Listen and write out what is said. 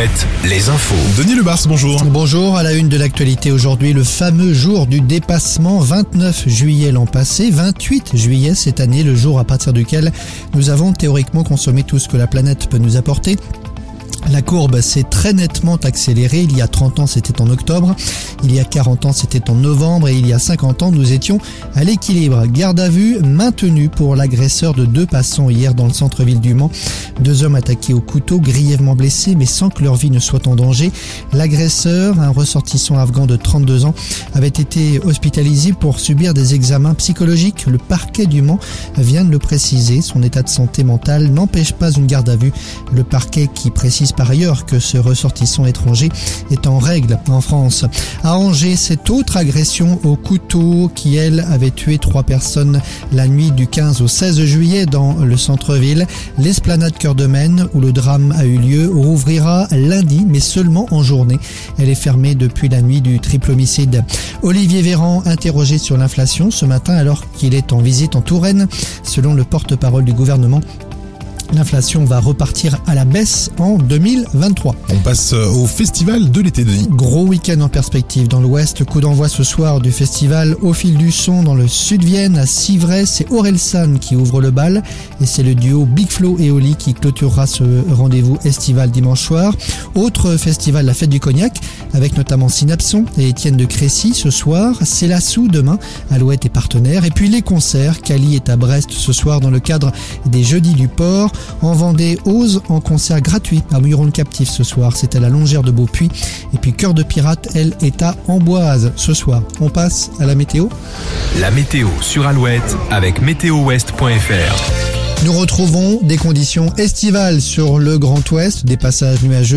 Alouette, les infos. Denis Lebars, bonjour. Bonjour, à la une de l'actualité aujourd'hui, le fameux jour du dépassement, 29 juillet l'an passé, 28 juillet cette année, le jour à partir duquel nous avons théoriquement consommé tout ce que la planète peut nous apporter. La courbe s'est très nettement accélérée. Il y a 30 ans, c'était en octobre. Il y a 40 ans, c'était en novembre. Et il y a 50 ans, nous étions à l'équilibre. Garde à vue maintenue pour l'agresseur de 2 passants hier dans le centre-ville du Mans. 2 hommes attaqués au couteau, grièvement blessés, mais sans que leur vie ne soit en danger. L'agresseur, un ressortissant afghan de 32 ans, avait été hospitalisé pour subir des examens psychologiques. Le parquet du Mans vient de le préciser. Son état de santé mentale n'empêche pas une garde à vue. Le parquet qui précise par ailleurs que ce ressortissant étranger est en règle en France. À Angers, cette autre agression au couteau qui, elle, avait tué 3 personnes la nuit du 15 au 16 juillet dans le centre-ville. L'esplanade Cœur de Maine, où le drame a eu lieu, rouvrira lundi, mais seulement en journée. Elle est fermée depuis la nuit du triple homicide. Olivier Véran, interrogé sur l'inflation ce matin alors qu'il est en visite en Touraine. Selon le porte-parole du gouvernement, l'inflation va repartir à la baisse en 2023. On passe au festival de l'été, Denis. Gros week-end en perspective dans l'Ouest. Coup d'envoi ce soir du festival Au fil du son dans le Sud-Vienne à Civray. C'est Orelsan qui ouvre le bal et c'est le duo Big Flo et Oli qui clôturera ce rendez-vous estival dimanche soir. Autre festival, la fête du cognac, avec notamment Synapson et Étienne de Crécy ce soir. C'est Lassou demain, Alouette est partenaire. Et puis les concerts, Cali est à Brest ce soir dans le cadre des Jeudis du Port. En Vendée, Ose en concert gratuit à Mouilleron-le-Captif ce soir. C'est à la Longère de Beaupuy. Et puis Cœur de Pirate, elle, est à Amboise ce soir. On passe à la météo. La météo sur Alouette avec météowest.fr. Nous retrouvons des conditions estivales sur le Grand Ouest, des passages nuageux.